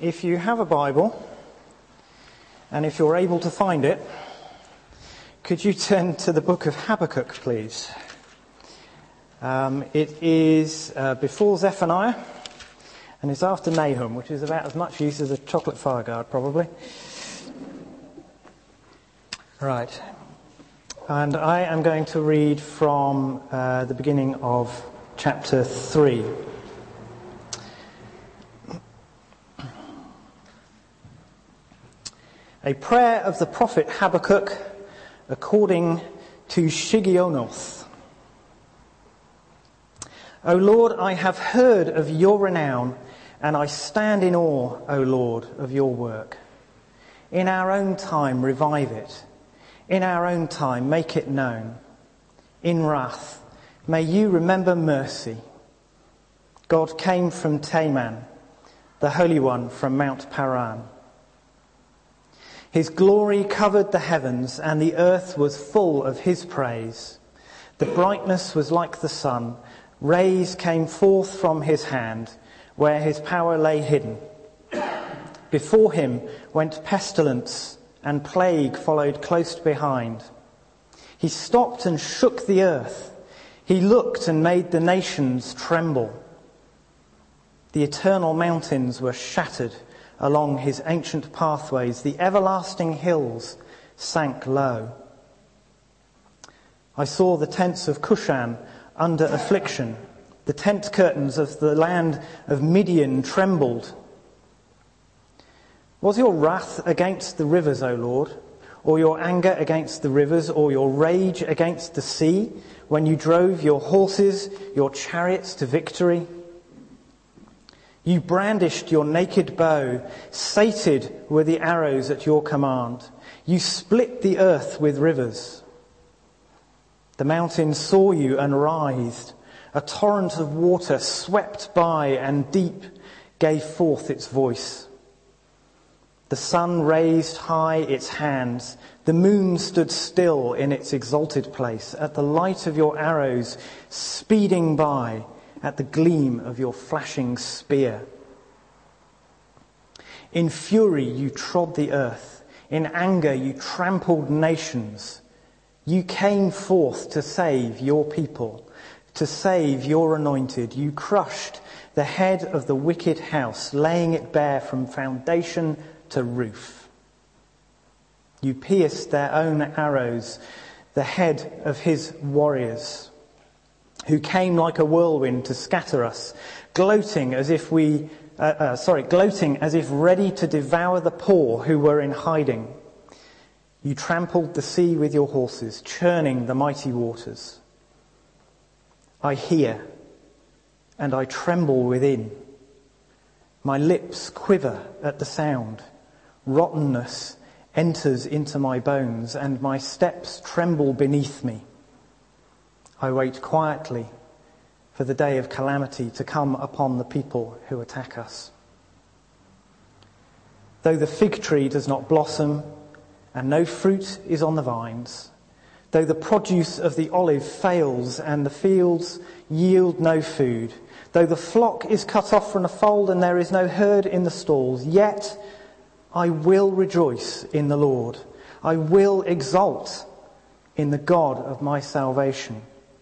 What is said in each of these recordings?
If you have a Bible, and if you're able to find it, could you turn to the book of Habakkuk, please? It is before Zephaniah, and it's after Nahum, which is about as much use as a chocolate fire guard, probably. Right. And I am going to read from the beginning of chapter 3. A prayer of the prophet Habakkuk according to Shigionoth. O Lord, I have heard of your renown, and I stand in awe, O Lord, of your work. In our own time revive it. In our own time make it known. In wrath may you remember mercy. God came from Teman, the Holy One from Mount Paran. His glory covered the heavens, and the earth was full of his praise. The brightness was like the sun. Rays came forth from his hand, where his power lay hidden. Before him went pestilence, and plague followed close behind. He stopped and shook the earth. He looked and made the nations tremble. The eternal mountains were shattered along his ancient pathways. The everlasting hills sank low. I saw the tents of Cushan under affliction. The tent curtains of the land of Midian trembled. Was your wrath against the rivers, O Lord, or your anger against the rivers, or your rage against the sea, when you drove your horses, your chariots to victory? You brandished your naked bow, sated were the arrows at your command. You split the earth with rivers. The mountains saw you and writhed. A torrent of water swept by, and deep gave forth its voice. The sun raised high its hands. The moon stood still in its exalted place, at the light of your arrows speeding by, at the gleam of your flashing spear. In fury you trod the earth. In anger you trampled nations. You came forth to save your people, to save your anointed. You crushed the head of the wicked house, laying it bare from foundation to roof. You pierced their own arrows, the head of his warriors, who came like a whirlwind to scatter us, gloating as if ready to devour the poor who were in hiding. You trampled the sea with your horses, churning the mighty waters. I hear, and I tremble within. My lips quiver at the sound. Rottenness enters into my bones, and my steps tremble beneath me. I wait quietly for the day of calamity to come upon the people who attack us. Though the fig tree does not blossom, and no fruit is on the vines, though the produce of the olive fails, and the fields yield no food, though the flock is cut off from the fold, and there is no herd in the stalls, yet I will rejoice in the Lord. I will exult in the God of my salvation.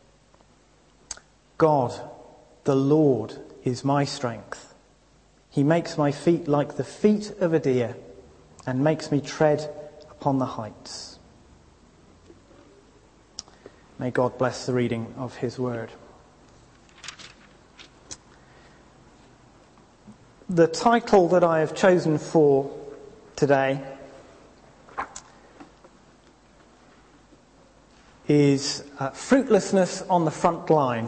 God, the Lord, is my strength. He makes my feet like the feet of a deer, and makes me tread upon the heights. May God bless the reading of his word. The title that I have chosen for today is Fruitlessness on the Front Line.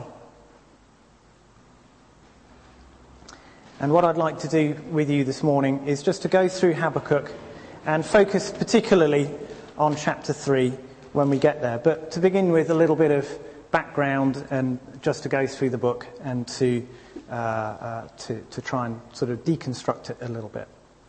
And what I'd like to do with you this morning is just to go through Habakkuk and focus particularly on chapter 3 when we get there. But to begin with, a little bit of background and just to go through the book and to try and sort of deconstruct it a little bit.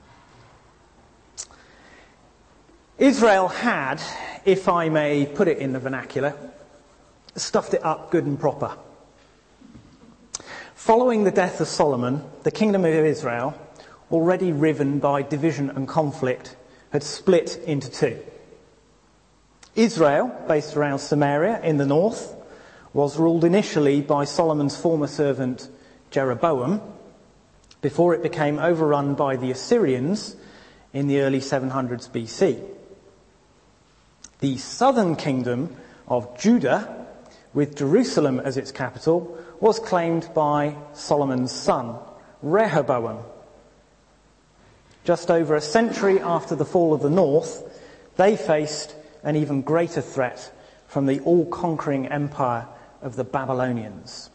Israel had, if I may put it in the vernacular, stuffed it up good and proper. Following the death of Solomon, the kingdom of Israel, already riven by division and conflict, had split into two. Israel, based around Samaria in the north, was ruled initially by Solomon's former servant Jeroboam, before it became overrun by the Assyrians in the early 700s BC. The southern kingdom of Judah, with Jerusalem as its capital, was claimed by Solomon's son, Rehoboam. Just over a century after the fall of the north, they faced an even greater threat from the all-conquering empire of the Babylonians.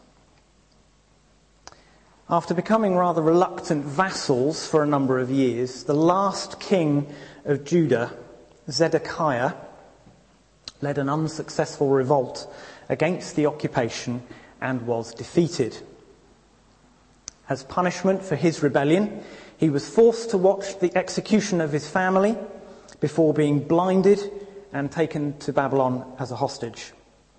After becoming rather reluctant vassals for a number of years, the last king of Judah, Zedekiah, led an unsuccessful revolt against the occupation and was defeated. As punishment for his rebellion, he was forced to watch the execution of his family before being blinded and taken to Babylon as a hostage.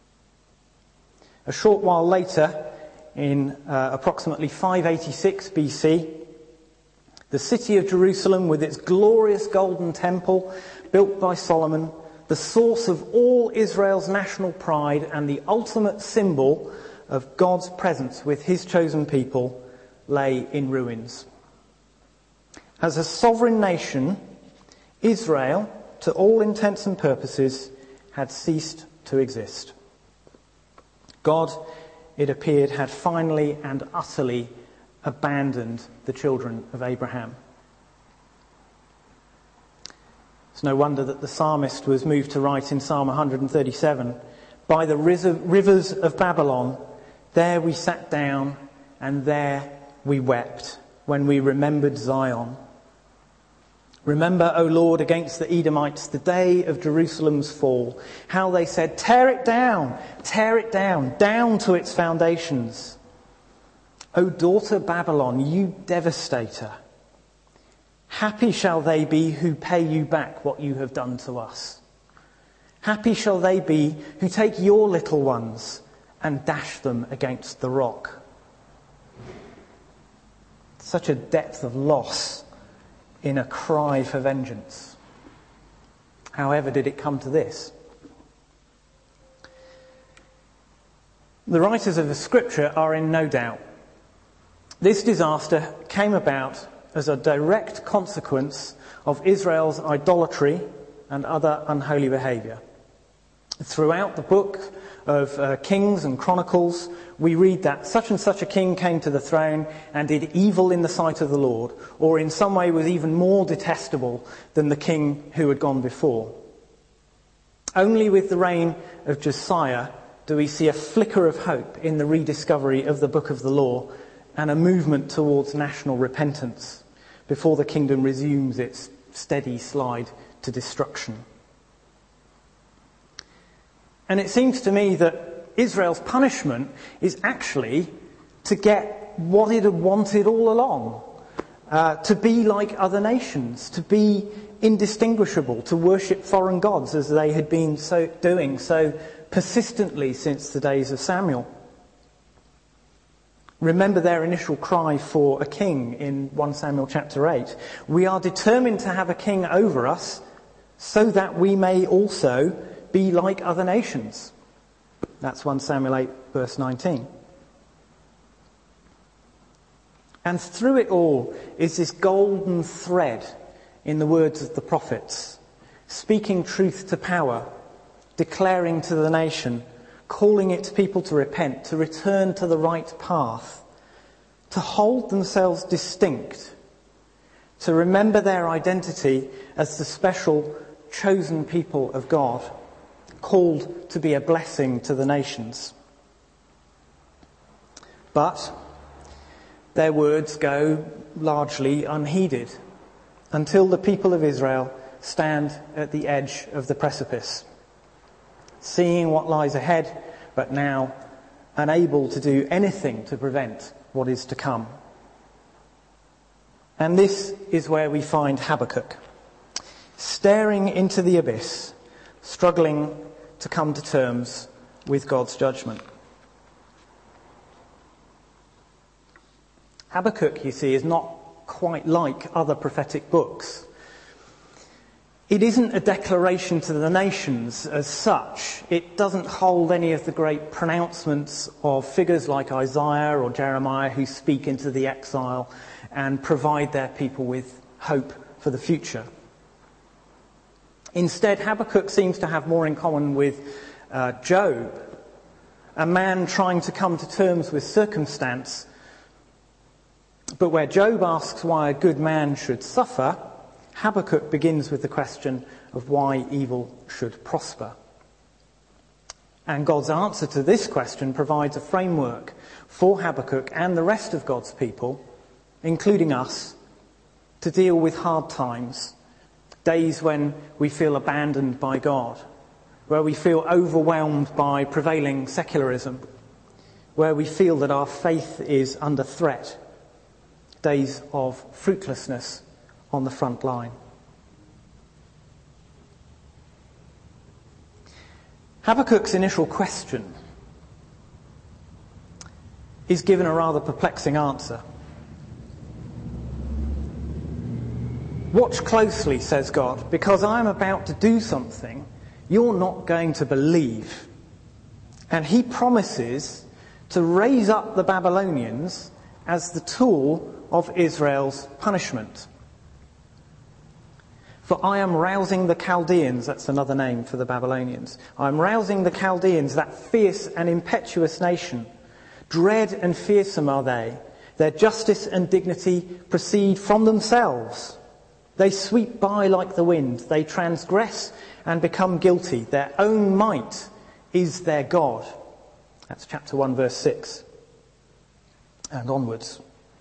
A short while later, in approximately 586 BC, the city of Jerusalem, with its glorious golden temple built by Solomon, the source of all Israel's national pride and the ultimate symbol of God's presence with his chosen people, lay in ruins. As a sovereign nation, Israel, to all intents and purposes, had ceased to exist. God, it appeared, had finally and utterly abandoned the children of Abraham. It's no wonder that the psalmist was moved to write in Psalm 137, "By the rivers of Babylon, there we sat down and there we wept when we remembered Zion. Remember, O Lord, against the Edomites, the day of Jerusalem's fall, how they said, tear it down, down to its foundations. O daughter Babylon, you devastator, happy shall they be who pay you back what you have done to us. Happy shall they be who take your little ones and dash them against the rock." Such a depth of loss in a cry for vengeance. However did it come to this? The writers of the scripture are in no doubt. This disaster came about as a direct consequence of Israel's idolatry and other unholy behaviour. Throughout the book of Kings and Chronicles, we read that such and such a king came to the throne and did evil in the sight of the Lord, or in some way was even more detestable than the king who had gone before. Only with the reign of Josiah do we see a flicker of hope in the rediscovery of the book of the law and a movement towards national repentance before the kingdom resumes its steady slide to destruction. And it seems to me that Israel's punishment is actually to get what it had wanted all along, to be like other nations, to be indistinguishable, to worship foreign gods as they had been doing so persistently since the days of Samuel. Remember their initial cry for a king in 1 Samuel chapter 8. "We are determined to have a king over us so that we may also be like other nations." That's 1 Samuel 8 verse 19. And through it all is this golden thread in the words of the prophets, speaking truth to power, declaring to the nation, calling its people to repent, to return to the right path, to hold themselves distinct, to remember their identity as the special chosen people of God, called to be a blessing to the nations. But their words go largely unheeded until the people of Israel stand at the edge of the precipice, seeing what lies ahead, but now unable to do anything to prevent what is to come. And this is where we find Habakkuk, staring into the abyss, struggling to come to terms with God's judgment. Habakkuk, you see, is not quite like other prophetic books. It isn't a declaration to the nations as such. It doesn't hold any of the great pronouncements of figures like Isaiah or Jeremiah who speak into the exile and provide their people with hope for the future. Instead, Habakkuk seems to have more in common with Job, a man trying to come to terms with circumstance. But where Job asks why a good man should suffer, Habakkuk begins with the question of why evil should prosper. And God's answer to this question provides a framework for Habakkuk and the rest of God's people, including us, to deal with hard times, days when we feel abandoned by God, where we feel overwhelmed by prevailing secularism, where we feel that our faith is under threat, days of fruitlessness on the front line. Habakkuk's initial question is given a rather perplexing answer. "Watch closely," says God, "because I am about to do something you're not going to believe." And he promises to raise up the Babylonians as the tool of Israel's punishment. "For I am rousing the Chaldeans," that's another name for the Babylonians. "I am rousing the Chaldeans, that fierce and impetuous nation. Dread and fearsome are they. Their justice and dignity proceed from themselves. They sweep by like the wind. They transgress and become guilty. Their own might is their God." That's chapter 1, verse 6 and onwards.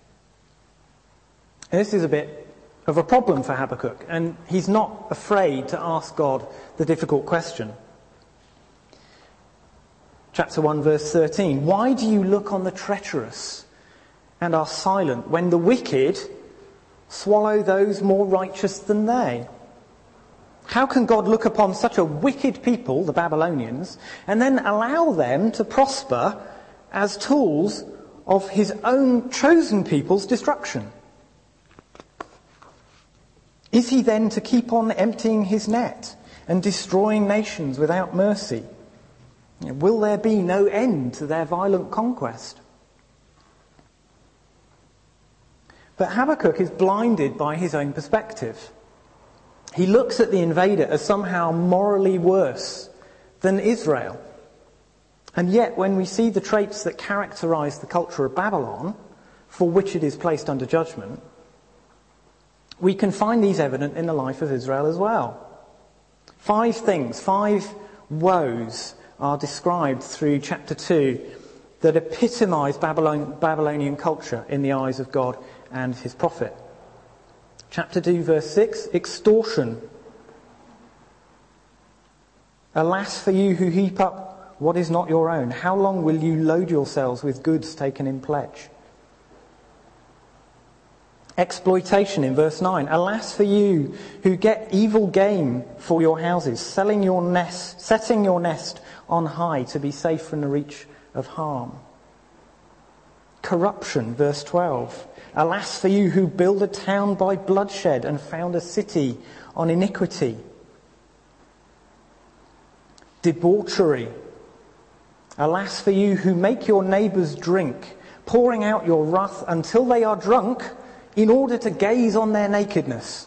And this is a bit of a problem for Habakkuk, and he's not afraid to ask God the difficult question. Chapter 1, verse 13. "Why do you look on the treacherous and are silent when the wicked swallow those more righteous than they? How can God look upon such a wicked people, the Babylonians, and then allow them to prosper as tools of his own chosen people's destruction? Is he then to keep on emptying his net and destroying nations without mercy? Will there be no end to their violent conquest?" But Habakkuk is blinded by his own perspective. He looks at the invader as somehow morally worse than Israel. And yet, when we see the traits that characterize the culture of Babylon, for which it is placed under judgment, we can find these evident in the life of Israel as well. 5 things, 5 woes are described through chapter 2 that epitomize Babylonian culture in the eyes of God and his prophet. Chapter 2, verse 6, extortion. "Alas for you who heap up what is not your own. How long will you load yourselves with goods taken in pledge?" Exploitation in verse 9. "Alas for you who get evil gain for your houses, setting your nest on high to be safe from the reach of harm." Corruption, verse 12. "Alas for you who build a town by bloodshed and found a city on iniquity." Debauchery. "Alas for you who make your neighbours drink, pouring out your wrath until they are drunk, in order to gaze on their nakedness."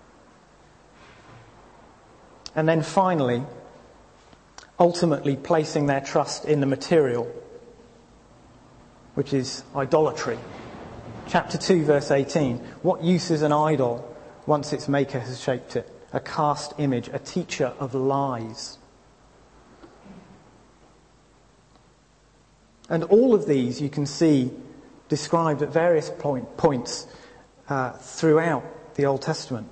And then finally, ultimately placing their trust in the material, which is idolatry. Chapter 2, verse 18. "What use is an idol once its maker has shaped it? A cast image, a teacher of lies." And all of these you can see described at various points throughout the Old Testament.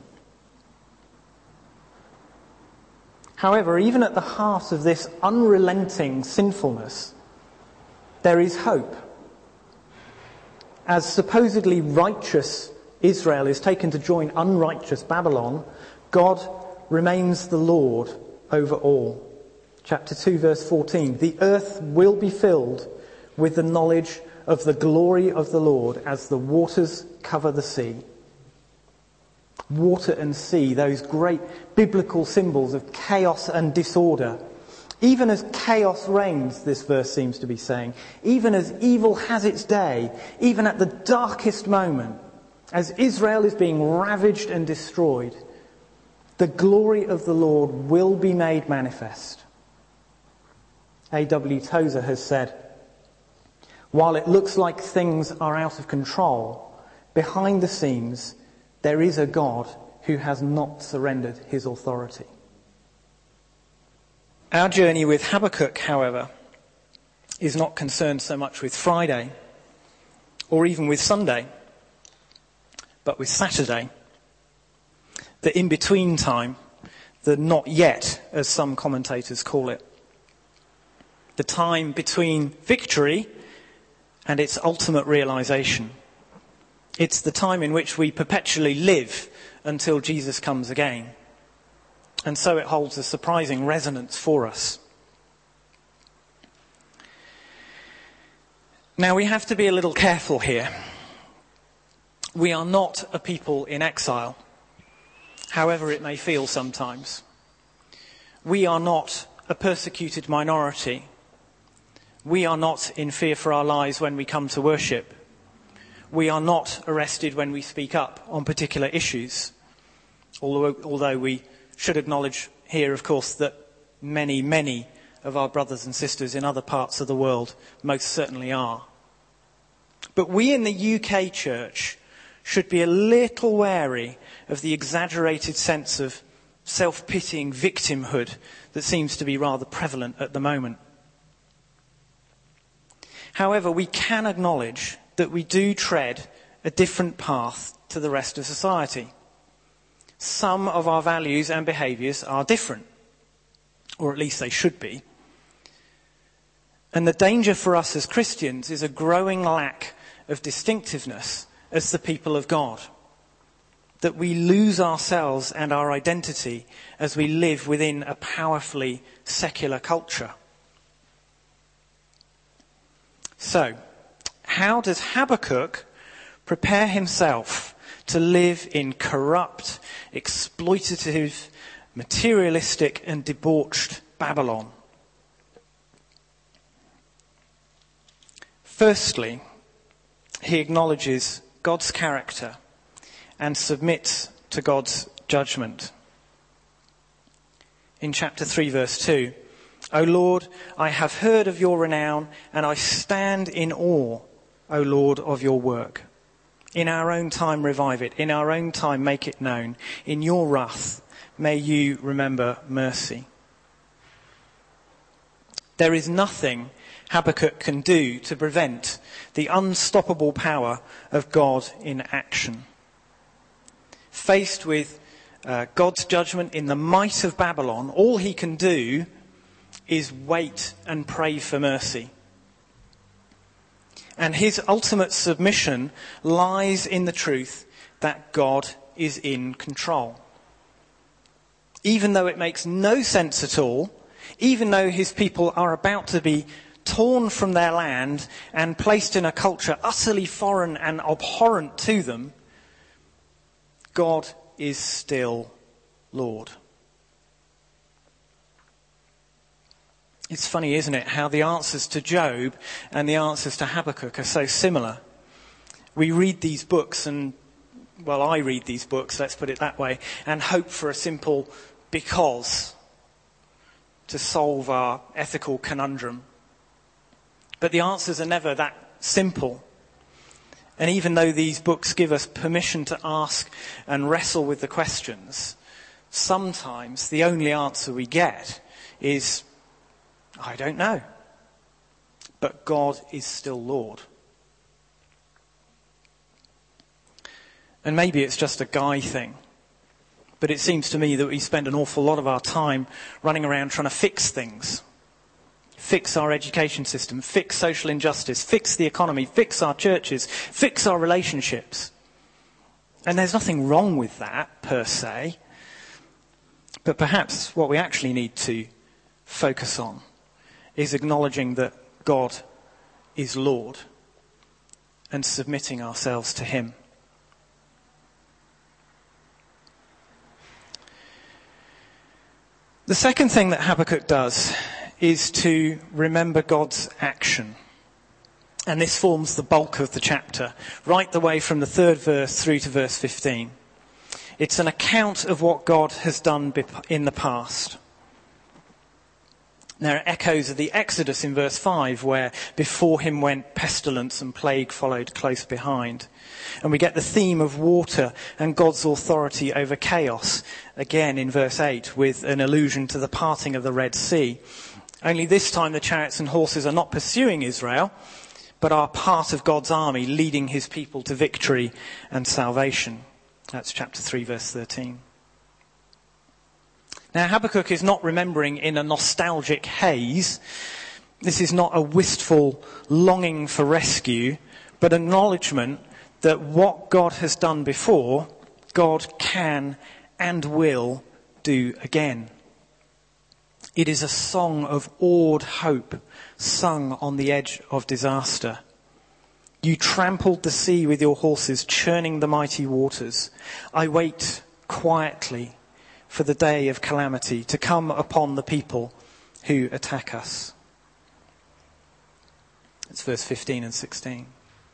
However, even at the heart of this unrelenting sinfulness, there is hope. As supposedly righteous Israel is taken to join unrighteous Babylon, God remains the Lord over all. Chapter 2, verse 14. "The earth will be filled with the knowledge of the glory of the Lord as the waters cover the sea." Water and sea, those great biblical symbols of chaos and disorder. Even as chaos reigns, this verse seems to be saying, even as evil has its day, even at the darkest moment, as Israel is being ravaged and destroyed, the glory of the Lord will be made manifest. A.W. Tozer has said, while it looks like things are out of control, behind the scenes there is a God who has not surrendered his authority. Our journey with Habakkuk, however, is not concerned so much with Friday or even with Sunday, but with Saturday, the in-between time, the not yet, as some commentators call it. The time between victory and its ultimate realization. It's the time in which we perpetually live until Jesus comes again. And so it holds a surprising resonance for us. Now we have to be a little careful here. We are not a people in exile, however it may feel sometimes. We are not a persecuted minority. We are not in fear for our lives when we come to worship. We are not arrested when we speak up on particular issues, although we should acknowledge here, of course, that many of our brothers and sisters in other parts of the world most certainly are. But we in the UK church should be a little wary of the exaggerated sense of self-pitying victimhood that seems to be rather prevalent at the moment. However, we can acknowledge that we do tread a different path to the rest of society. Some of our values and behaviours are different, or at least they should be. And the danger for us as Christians is a growing lack of distinctiveness as the people of God. That we lose ourselves and our identity as we live within a powerfully secular culture. So, how does Habakkuk prepare himself to live in corrupt, exploitative, materialistic and debauched Babylon? Firstly, he acknowledges God's character and submits to God's judgment. In chapter 3, verse 2, O Lord, I have heard of your renown, and I stand in awe, O Lord, of your work. In our own time revive it, in our own time make it known. In your wrath may you remember mercy. There is nothing Habakkuk can do to prevent the unstoppable power of God in action. Faced with God's judgment in the might of Babylon, all he can do is wait and pray for mercy. And his ultimate submission lies in the truth that God is in control. Even though it makes no sense at all, even though his people are about to be torn from their land and placed in a culture utterly foreign and abhorrent to them, God is still Lord. It's funny, isn't it, how the answers to Job and the answers to Habakkuk are so similar. We read these books I read these books, let's put it that way, and hope for a simple because to solve our ethical conundrum. But the answers are never that simple. And even though these books give us permission to ask and wrestle with the questions, sometimes the only answer we get is, I don't know. But God is still Lord. And maybe it's just a guy thing, but it seems to me that we spend an awful lot of our time running around trying to fix things. Fix our education system, fix social injustice, fix the economy, fix our churches, fix our relationships. And there's nothing wrong with that, per se. But perhaps what we actually need to focus on is acknowledging that God is Lord and submitting ourselves to him. The second thing that Habakkuk does is to remember God's action. And this forms the bulk of the chapter, right the way from the 3rd verse through to verse 15. It's an account of what God has done in the past. There are echoes of the Exodus in verse 5, where before him went pestilence and plague followed close behind. And we get the theme of water and God's authority over chaos, again in verse 8, with an allusion to the parting of the Red Sea. Only this time the chariots and horses are not pursuing Israel, but are part of God's army, leading his people to victory and salvation. That's chapter 3, verse 13. Now, Habakkuk is not remembering in a nostalgic haze. This is not a wistful longing for rescue, but acknowledgement that what God has done before, God can and will do again. It is a song of awed hope, sung on the edge of disaster. You trampled the sea with your horses, churning the mighty waters. I wait quietly for the day of calamity to come upon the people who attack us. It's verse 15 and 16.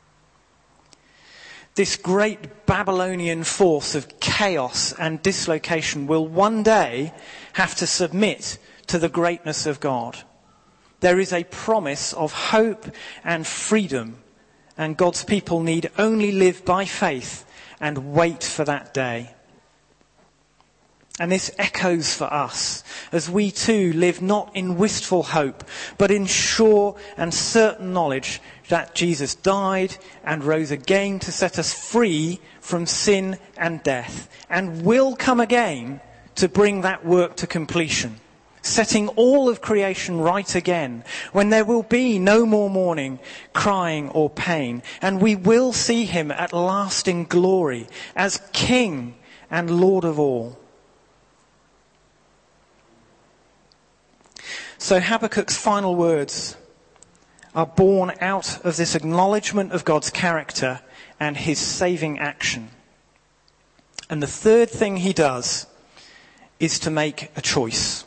This great Babylonian force of chaos and dislocation will one day have to submit to the greatness of God. There is a promise of hope and freedom, and God's people need only live by faith and wait for that day. And this echoes for us as we too live not in wistful hope, but in sure and certain knowledge that Jesus died and rose again to set us free from sin and death, and will come again to bring that work to completion, setting all of creation right again, when there will be no more mourning, crying or pain, and we will see him at last in glory as King and Lord of all. So Habakkuk's final words are born out of this acknowledgement of God's character and his saving action. And the third thing he does is to make a choice.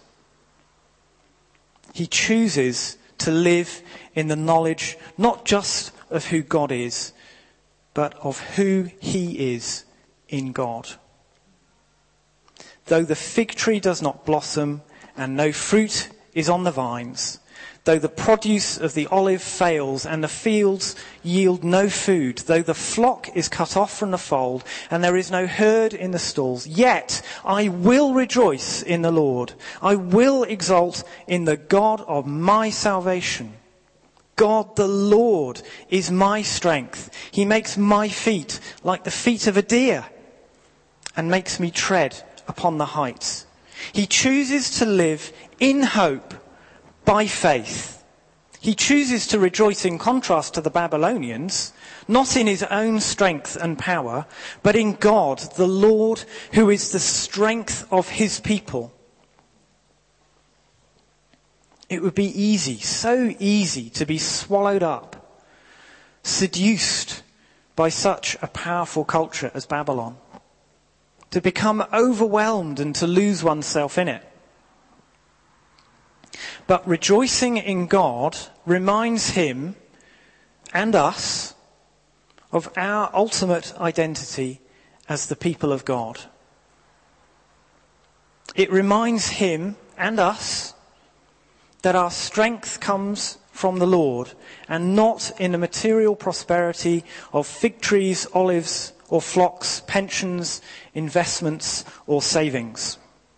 He chooses to live in the knowledge not just of who God is, but of who he is in God. Though the fig tree does not blossom and no fruit is on the vines, though the produce of the olive fails and the fields yield no food, though the flock is cut off from the fold and there is no herd in the stalls, yet I will rejoice in the Lord. I will exult in the God of my salvation. God the Lord is my strength. He makes my feet like the feet of a deer and makes me tread upon the heights. He chooses to live in hope by faith. He chooses to rejoice in contrast to the Babylonians, not in his own strength and power, but in God, the Lord, who is the strength of his people. It would be easy, so easy, to be swallowed up, seduced by such a powerful culture as Babylon, to become overwhelmed and to lose oneself in it. But rejoicing in God reminds him and us of our ultimate identity as the people of God. It reminds him and us that our strength comes from the Lord and not in the material prosperity of fig trees, olives, or flocks, pensions, investments, or savings.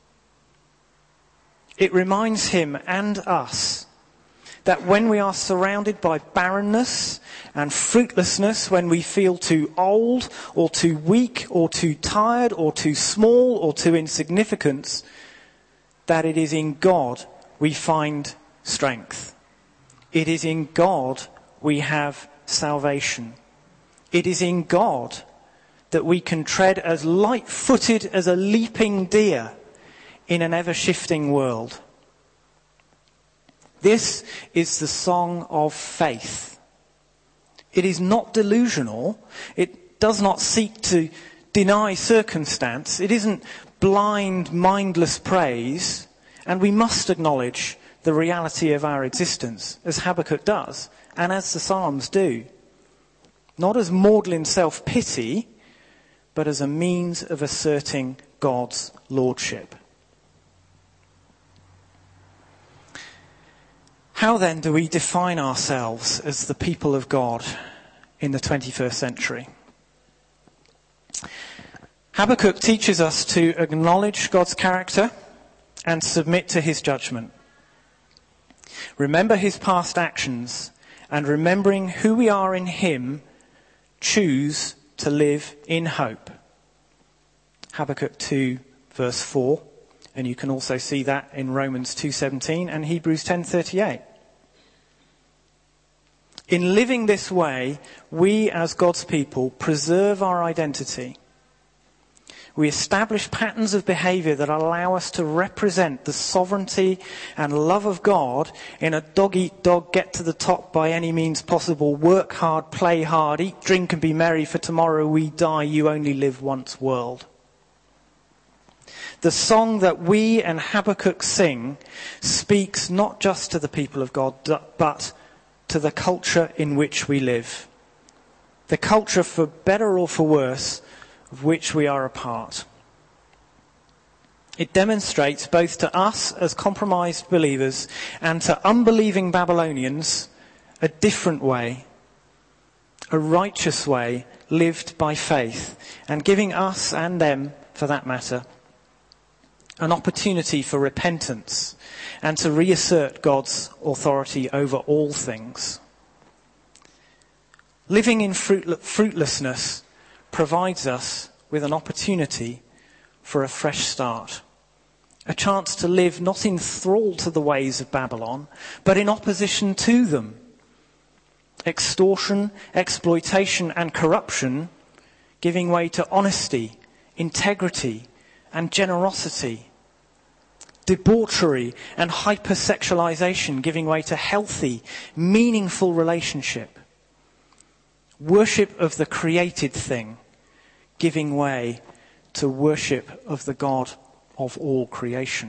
It reminds him and us that when we are surrounded by barrenness and fruitlessness, when we feel too old or too weak or too tired or too small or too insignificant, that it is in God we find strength. It is in God we have salvation. It is in God that we can tread as light-footed as a leaping deer in an ever-shifting world. This is the song of faith. It is not delusional. It does not seek to deny circumstance. It isn't blind, mindless praise. And we must acknowledge the reality of our existence, as Habakkuk does, and as the Psalms do. Not as maudlin self-pity, but as a means of asserting God's lordship. How then do we define ourselves as the people of God in the 21st century? Habakkuk teaches us to acknowledge God's character and submit to his judgment. Remember his past actions, and remembering who we are in him, choose to live in hope. Habakkuk 2 verse 4, and you can also see that in Romans 2:17 and Hebrews 10:38. In living this way, we as God's people preserve our identity. We establish patterns of behaviour that allow us to represent the sovereignty and love of God in a dog-eat-dog, get-to-the-top by any means possible, work hard, play hard, eat, drink and be merry, for tomorrow we die, you only live once world. The song that we and Habakkuk sing speaks not just to the people of God, but to the culture in which we live. The culture, for better or for worse, of which we are a part. It demonstrates both to us as compromised believers and to unbelieving Babylonians a different way, a righteous way lived by faith, and giving us and them, for that matter, an opportunity for repentance and to reassert God's authority over all things. Living in fruitlessness provides us with an opportunity for a fresh start. A chance to live not in thrall to the ways of Babylon, but in opposition to them. Extortion, exploitation and corruption giving way to honesty, integrity and generosity. Debauchery and hypersexualization giving way to healthy, meaningful relationship. Worship of the created thing giving way to worship of the God of all creation.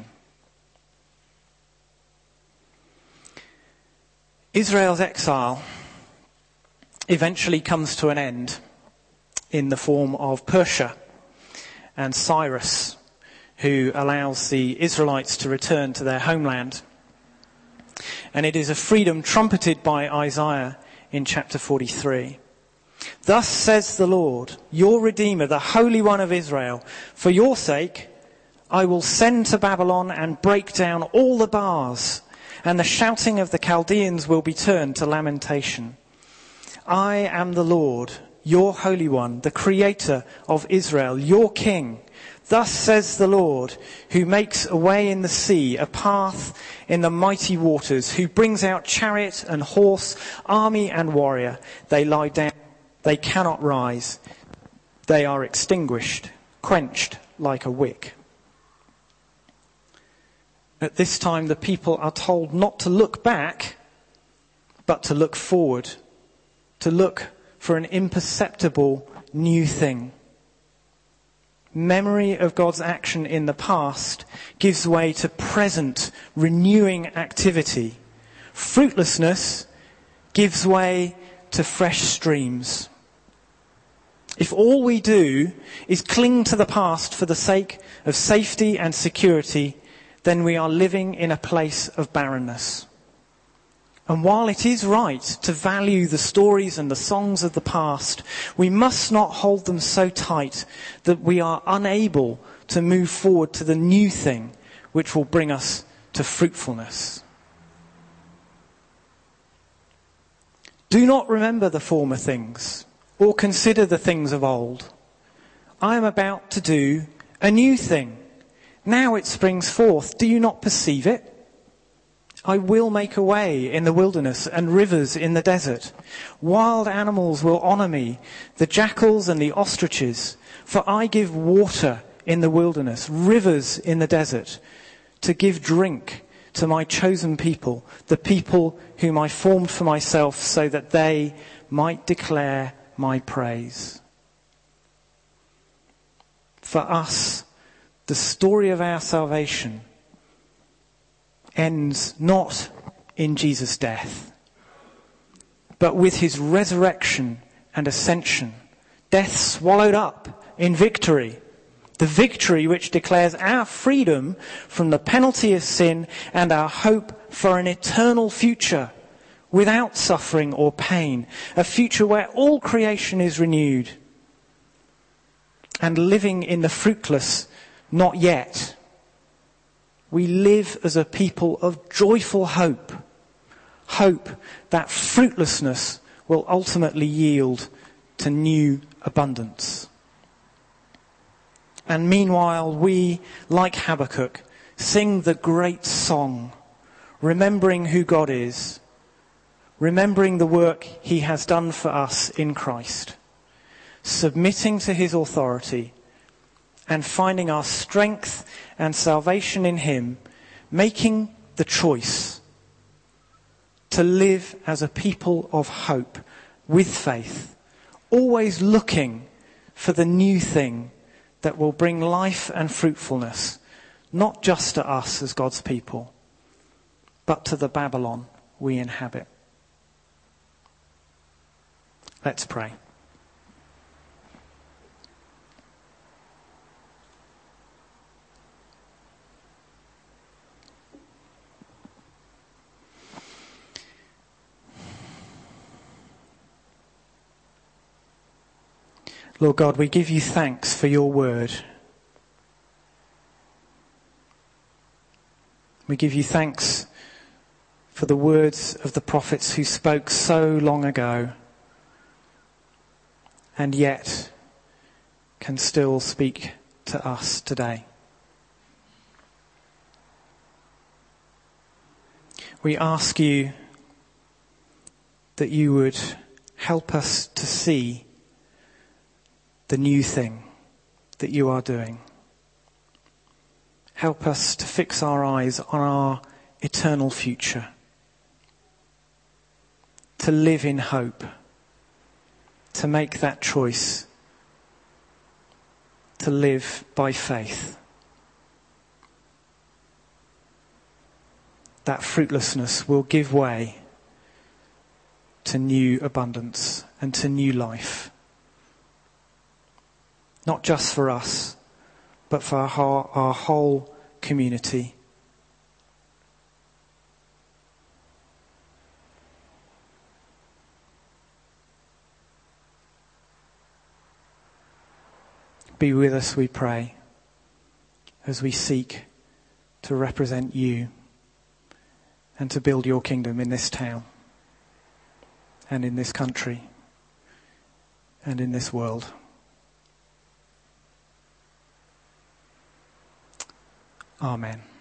Israel's exile eventually comes to an end in the form of Persia and Cyrus, who allows the Israelites to return to their homeland. And it is a freedom trumpeted by Isaiah in chapter 43. Thus says the Lord, your Redeemer, the Holy One of Israel, for your sake I will send to Babylon and break down all the bars, and the shouting of the Chaldeans will be turned to lamentation. I am the Lord, your Holy One, the Creator of Israel, your King. Thus says the Lord, who makes a way in the sea, a path in the mighty waters, who brings out chariot and horse, army and warrior. They lie down, they cannot rise. They are extinguished, quenched like a wick. At this time, the people are told not to look back, but to look forward, to look for an imperceptible new thing. Memory of God's action in the past gives way to present, renewing activity. Fruitlessness gives way to fresh streams. If all we do is cling to the past for the sake of safety and security, then we are living in a place of barrenness. And while it is right to value the stories and the songs of the past, we must not hold them so tight that we are unable to move forward to the new thing which will bring us to fruitfulness. Do not remember the former things or consider the things of old. I am about to do a new thing. Now it springs forth. Do you not perceive it? I will make a way in the wilderness and rivers in the desert. Wild animals will honour me, the jackals and the ostriches, for I give water in the wilderness, rivers in the desert, to give drink to my chosen people, the people whom I formed for myself, so that they might declare my praise. For us, the story of our salvation ends not in Jesus' death, but with his resurrection and ascension. Death swallowed up in victory. The victory which declares our freedom from the penalty of sin and our hope for an eternal future without suffering or pain. A future where all creation is renewed and living in the fruitless not yet. We live as a people of joyful hope. Hope that fruitlessness will ultimately yield to new abundance. And meanwhile, we, like Habakkuk, sing the great song, remembering who God is, remembering the work he has done for us in Christ, submitting to his authority, and finding our strength and salvation in him, making the choice to live as a people of hope with faith, always looking for the new thing that will bring life and fruitfulness, not just to us as God's people, but to the Babylon we inhabit. Let's pray. Lord God, we give you thanks for your word. We give you thanks for the words of the prophets who spoke so long ago and yet can still speak to us today. We ask you that you would help us to see the new thing that you are doing. Help us to fix our eyes on our eternal future, to live in hope, to make that choice, to live by faith. That fruitlessness will give way to new abundance and to new life. Not just for us, but for our whole community. Be with us, we pray, as we seek to represent you and to build your kingdom in this town and in this country and in this world. Amen.